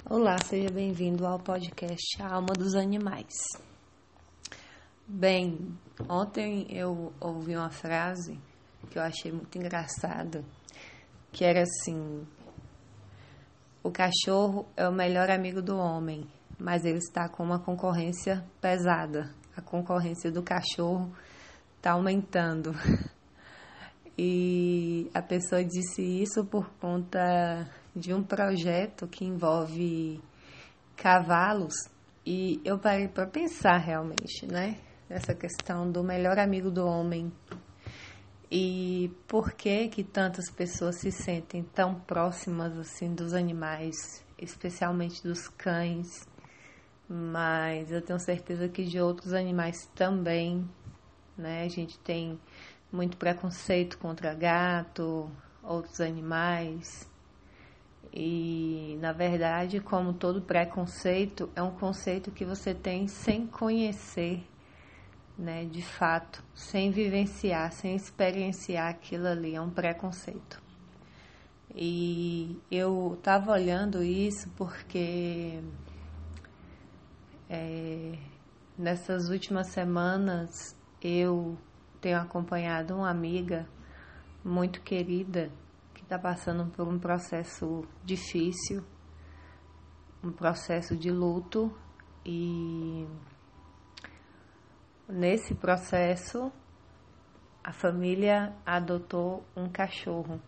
Olá, seja bem-vindo ao podcast A Alma dos Animais. Bem, ontem eu ouvi uma frase que eu achei muito engraçada, que era assim: o cachorro é o melhor amigo do homem, mas ele está com uma concorrência pesada. A concorrência do cachorro está aumentando. E a pessoa disse isso por conta de um projeto que envolve cavalos, e eu parei para pensar realmente, né? Nessa questão do melhor amigo do homem e por que tantas pessoas se sentem tão próximas assim dos animais, especialmente dos cães, mas eu tenho certeza que de outros animais também, né? A gente tem muito preconceito contra gato, outros animais. E, na verdade, como todo preconceito, é um conceito que você tem sem conhecer, né, de fato, sem vivenciar, sem experienciar aquilo ali, é um preconceito. E eu estava olhando isso porque nessas últimas semanas eu tenho acompanhado uma amiga muito querida que está passando por um processo difícil, um processo de luto, e nesse processo a família adotou um cachorro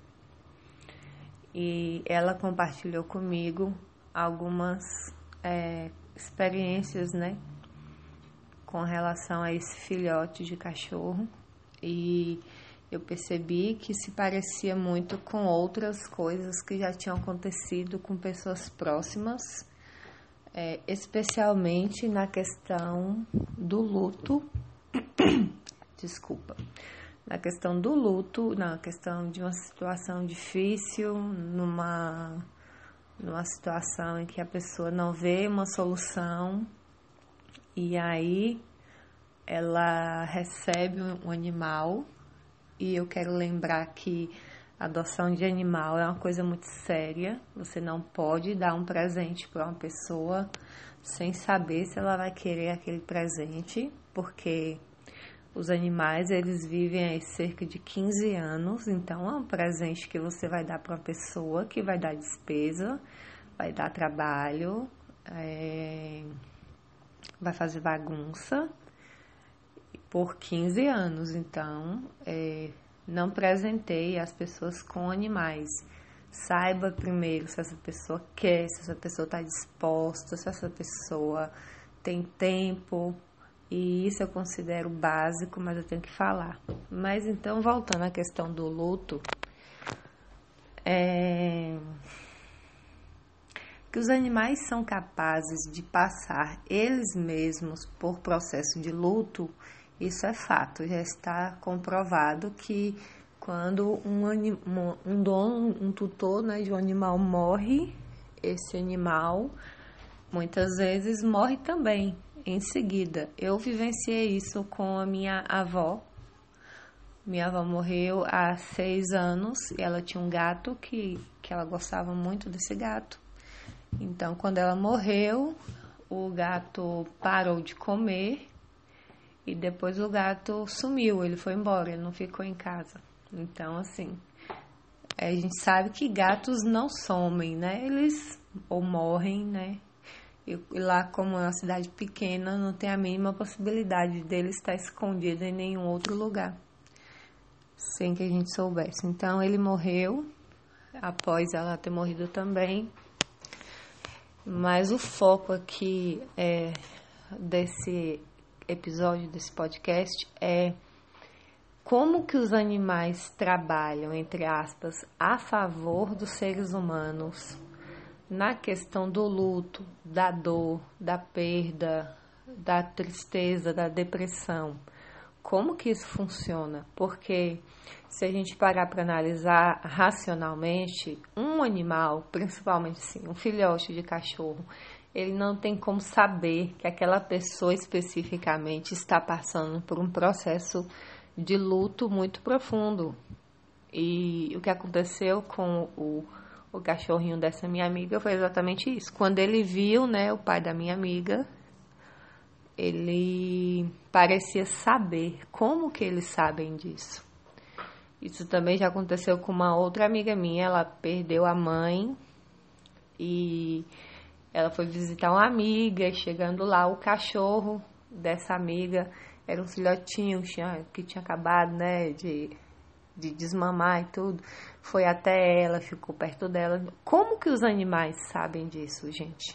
e ela compartilhou comigo algumas experiências, né, com relação a esse filhote de cachorro, e eu percebi que se parecia muito com outras coisas que já tinham acontecido com pessoas próximas, especialmente na questão do luto, na questão do luto, na questão de uma situação difícil, numa situação em que a pessoa não vê uma solução, e aí ela recebe um animal. E eu quero lembrar que a adoção de animal é uma coisa muito séria. Você não pode dar um presente para uma pessoa sem saber se ela vai querer aquele presente, porque os animais, eles vivem aí cerca de 15 anos, então é um presente que você vai dar para uma pessoa que vai dar despesa, vai dar trabalho, vai fazer bagunça por 15 anos. Então, não presenteie as pessoas com animais. Saiba primeiro se essa pessoa quer, se essa pessoa está disposta, se essa pessoa tem tempo. E isso eu considero básico, mas eu tenho que falar. Mas então, voltando à questão do luto, que os animais são capazes de passar eles mesmos por processo de luto, isso é fato. Já está comprovado que quando um dono, um tutor, né, de um animal morre, esse animal muitas vezes morre também em seguida. Eu vivenciei isso com a minha avó. Minha avó morreu há 6 anos e ela tinha um gato que ela gostava muito desse gato. Então, quando ela morreu, o gato parou de comer e depois o gato sumiu, ele foi embora, ele não ficou em casa. Então, assim, a gente sabe que gatos não somem, né? Eles ou morrem, né? E lá, como é uma cidade pequena, não tem a mínima possibilidade dele estar escondido em nenhum outro lugar, sem que a gente soubesse. Então, ele morreu após ela ter morrido também. Mas o foco aqui desse episódio, desse podcast, é como que os animais trabalham, entre aspas, a favor dos seres humanos na questão do luto, da dor, da perda, da tristeza, da depressão. Como que isso funciona? Porque se a gente parar para analisar racionalmente, um animal, principalmente assim, um filhote de cachorro, ele não tem como saber que aquela pessoa especificamente está passando por um processo de luto muito profundo. E o que aconteceu com o cachorrinho dessa minha amiga, foi exatamente isso. Quando ele viu, né, o pai da minha amiga, ele parecia saber. Como que eles sabem disso? Isso também já aconteceu com uma outra amiga minha. Ela perdeu a mãe e ela foi visitar uma amiga. Chegando lá, o cachorro dessa amiga era um filhotinho que tinha acabado, né, de desmamar e tudo. Foi até ela, ficou perto dela. Como que os animais sabem disso, gente?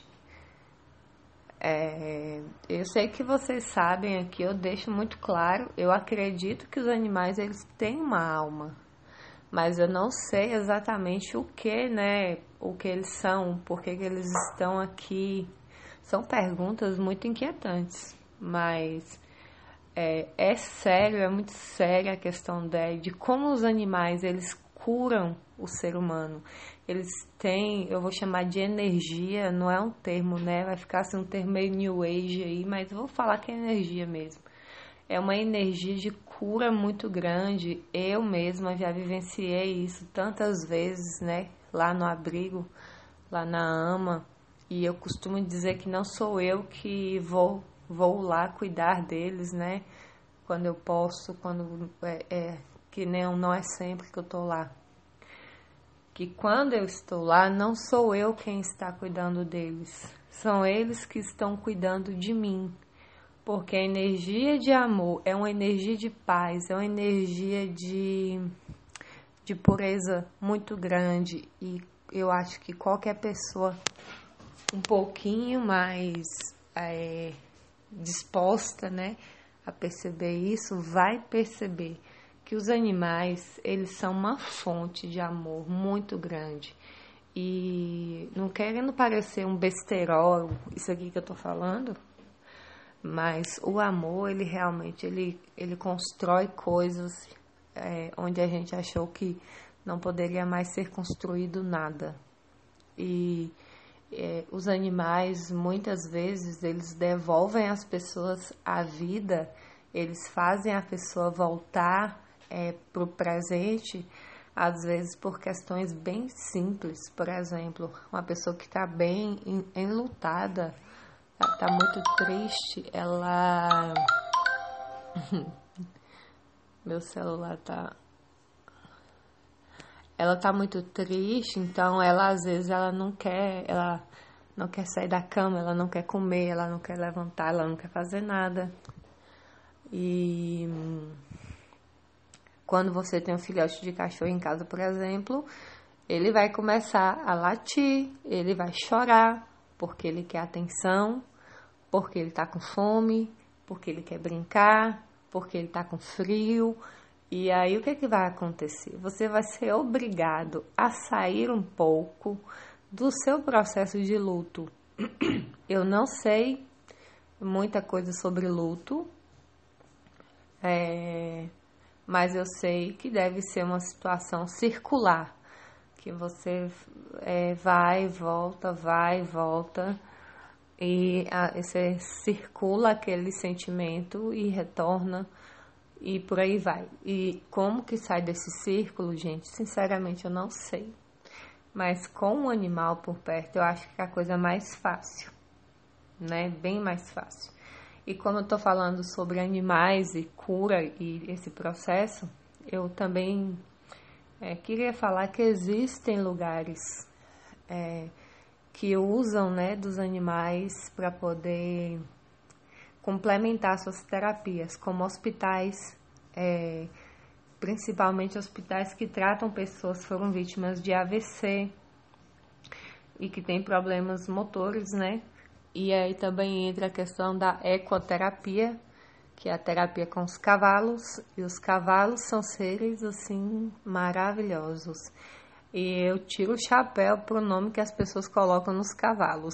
Eu sei que vocês sabem aqui, eu deixo muito claro, eu acredito que os animais, eles têm uma alma, mas eu não sei exatamente o que, né, o que eles são, por que eles estão aqui. São perguntas muito inquietantes, mas é sério, é muito séria a questão de como os animais, eles curam o ser humano. Eles têm, eu vou chamar de energia, não é um termo, né? Vai ficar assim um termo meio New Age aí, mas eu vou falar que é energia mesmo. É uma energia de cura muito grande. Eu mesma já vivenciei isso tantas vezes, né? Lá no abrigo, lá na AMA. E eu costumo dizer que não sou eu que vou lá cuidar deles, né? Quando eu posso, que não é sempre que eu tô lá. Que quando eu estou lá, não sou eu quem está cuidando deles. São eles que estão cuidando de mim. Porque a energia de amor é uma energia de paz, é uma energia de pureza muito grande. E eu acho que qualquer pessoa um pouquinho mais disposta, né, a perceber isso, vai perceber que os animais, eles são uma fonte de amor muito grande. E não querendo parecer um besterol, isso aqui que eu tô falando, mas o amor, ele realmente, ele constrói coisas onde a gente achou que não poderia mais ser construído nada. E os animais, muitas vezes, eles devolvem às pessoas a vida, eles fazem a pessoa voltar para o presente, às vezes por questões bem simples. Por exemplo, uma pessoa que está bem enlutada, está muito triste, ela... Meu celular tá... Ela tá muito triste, então ela às vezes ela não quer sair da cama, ela não quer comer, ela não quer levantar, ela não quer fazer nada. E quando você tem um filhote de cachorro em casa, por exemplo, ele vai começar a latir, ele vai chorar, porque ele quer atenção, porque ele tá com fome, porque ele quer brincar, porque ele tá com frio. E aí o que vai acontecer? Você vai ser obrigado a sair um pouco do seu processo de luto. Eu não sei muita coisa sobre luto, mas eu sei que deve ser uma situação circular, que você vai e volta, e você circula aquele sentimento e retorna, e por aí vai. E como que sai desse círculo, gente? Sinceramente, eu não sei. Mas com um animal por perto, eu acho que é a coisa mais fácil, né? Bem mais fácil. E como eu tô falando sobre animais e cura e esse processo, eu também queria falar que existem lugares que usam, né, dos animais para poder complementar suas terapias, como hospitais, principalmente hospitais que tratam pessoas que foram vítimas de AVC e que têm problemas motores, né? E aí também entra a questão da ecoterapia, que é a terapia com os cavalos, e os cavalos são seres, assim, maravilhosos. E eu tiro o chapéu pro nome que as pessoas colocam nos cavalos.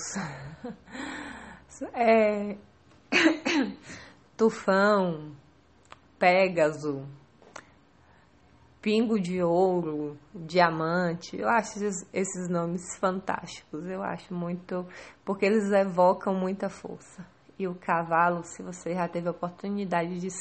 Tufão, Pégaso, Pingo de Ouro, Diamante. Eu acho esses nomes fantásticos. Eu acho muito... porque eles evocam muita força. E o cavalo, se você já teve a oportunidade de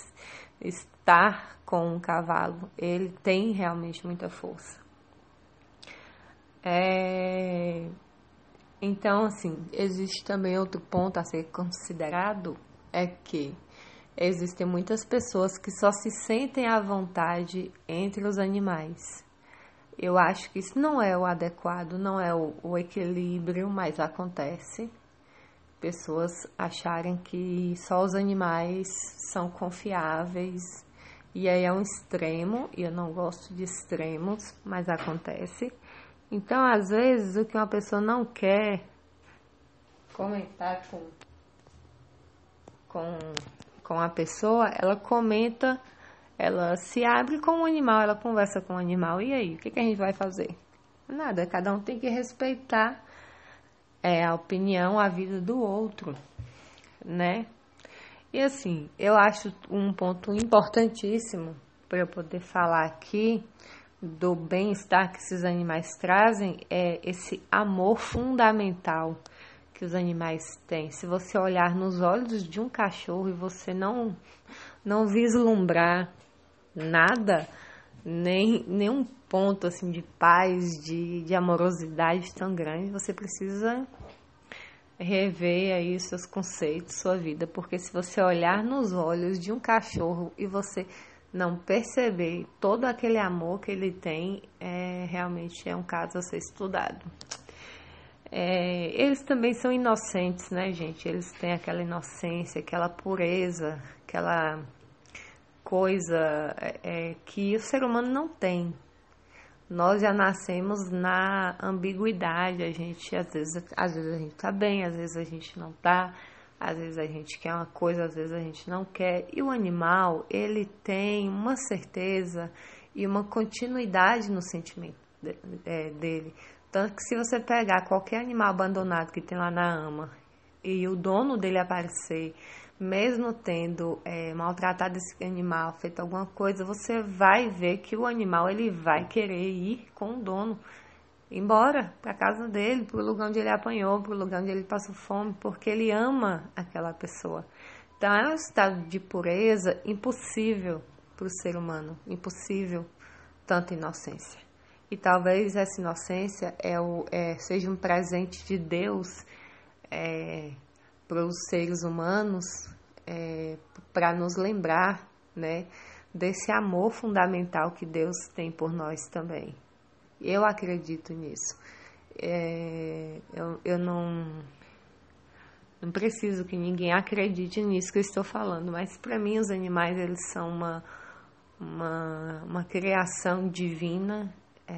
estar com um cavalo, ele tem realmente muita força. Então, assim, existe também outro ponto a ser considerado, é que existem muitas pessoas que só se sentem à vontade entre os animais. Eu acho que isso não é o adequado, não é o equilíbrio, mas acontece. Pessoas acharem que só os animais são confiáveis, e aí é um extremo, e eu não gosto de extremos, mas acontece. Então, às vezes, o que uma pessoa não quer comentar com a pessoa, ela comenta, ela se abre com o animal, ela conversa com o animal, e aí, o que a gente vai fazer? Nada, cada um tem que respeitar a opinião, a vida do outro, né? E assim, eu acho um ponto importantíssimo para eu poder falar aqui do bem-estar que esses animais trazem é esse amor fundamental que os animais têm. Se você olhar nos olhos de um cachorro e você não vislumbrar nada, nenhum ponto assim de paz, de amorosidade tão grande, você precisa rever aí os seus conceitos, sua vida, porque se você olhar nos olhos de um cachorro e você não perceber todo aquele amor que ele tem, realmente é um caso a ser estudado. Eles também são inocentes, né, gente? Eles têm aquela inocência, aquela pureza, aquela coisa que o ser humano não tem. Nós já nascemos na ambiguidade, a gente às vezes a gente tá bem, às vezes a gente não tá, às vezes a gente quer uma coisa, às vezes a gente não quer. E o animal, ele tem uma certeza e uma continuidade no sentimento dele. Tanto que se você pegar qualquer animal abandonado que tem lá na ama e o dono dele aparecer, mesmo tendo maltratado esse animal, feito alguma coisa, você vai ver que o animal ele vai querer ir com o dono embora para casa dele, para o lugar onde ele apanhou, para o lugar onde ele passou fome, porque ele ama aquela pessoa. Então é um estado de pureza impossível para o ser humano, impossível tanta inocência. E talvez essa inocência seja um presente de Deus para os seres humanos, para nos lembrar, né, desse amor fundamental que Deus tem por nós também. Eu acredito nisso. Eu não preciso que ninguém acredite nisso que eu estou falando, mas para mim os animais eles são uma criação divina,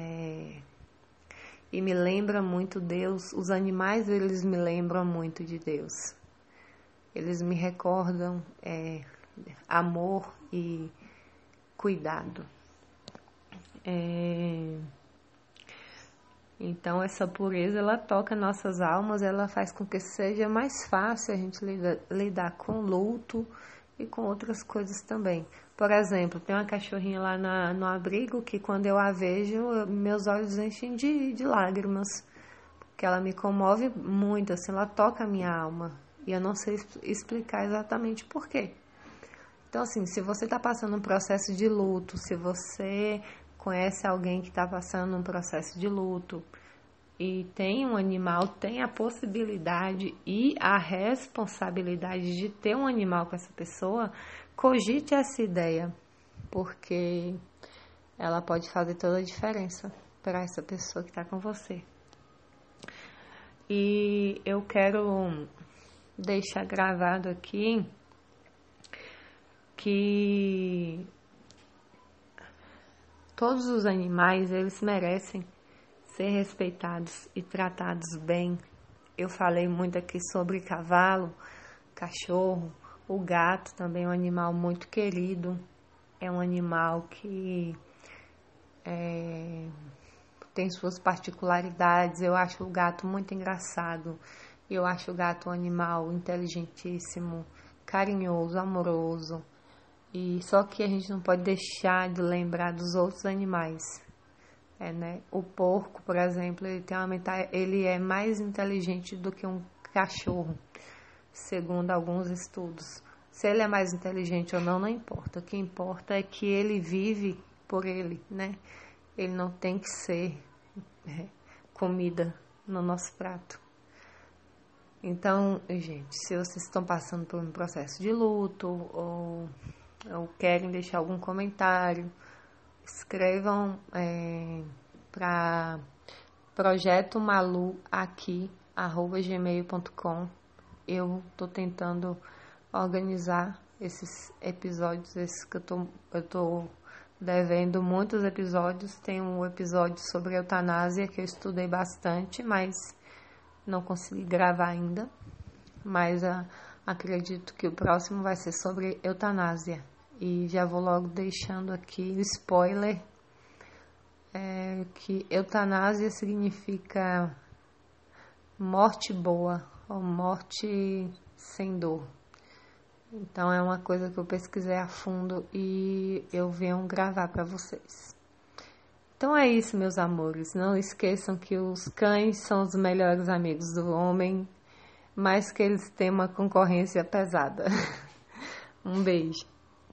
e me lembra muito Deus. Os animais eles me lembram muito de Deus. Eles me recordam amor e cuidado. Então essa pureza ela toca nossas almas, ela faz com que seja mais fácil a gente lidar com luto e com outras coisas também. Por exemplo, tem uma cachorrinha lá no abrigo que quando eu a vejo, meus olhos enchem de lágrimas, porque ela me comove muito, assim, ela toca a minha alma. E eu não sei explicar exatamente por quê. Então, assim, se você está passando um processo de luto, se você conhece alguém que está passando um processo de luto e tem um animal, tem a possibilidade e a responsabilidade de ter um animal com essa pessoa, cogite essa ideia, porque ela pode fazer toda a diferença para essa pessoa que está com você. E eu quero deixar gravado aqui que todos os animais, eles merecem ser respeitados e tratados bem. Eu falei muito aqui sobre cavalo, cachorro, o gato também é um animal muito querido, é um animal que tem suas particularidades. Eu acho o gato muito engraçado, eu acho o gato um animal inteligentíssimo, carinhoso, amoroso. E só que a gente não pode deixar de lembrar dos outros animais. Né? O porco, por exemplo, ele é mais inteligente do que um cachorro, segundo alguns estudos. Se ele é mais inteligente ou não, não importa. O que importa é que ele vive por ele, né? Ele não tem que ser comida no nosso prato. Então, gente, se vocês estão passando por um processo de luto ou querem deixar algum comentário, escrevam para projetomaluaqui@gmail.com. Eu tô tentando organizar esses episódios, esses que eu tô devendo muitos episódios. Tem um episódio sobre eutanásia que eu estudei bastante, mas não consegui gravar ainda. Mas acredito que o próximo vai ser sobre eutanásia. E já vou logo deixando aqui o spoiler, que eutanásia significa morte boa ou morte sem dor. Então é uma coisa que eu pesquisei a fundo e eu venho gravar para vocês. Então é isso, meus amores. Não esqueçam que os cães são os melhores amigos do homem, mas que eles têm uma concorrência pesada. Um beijo.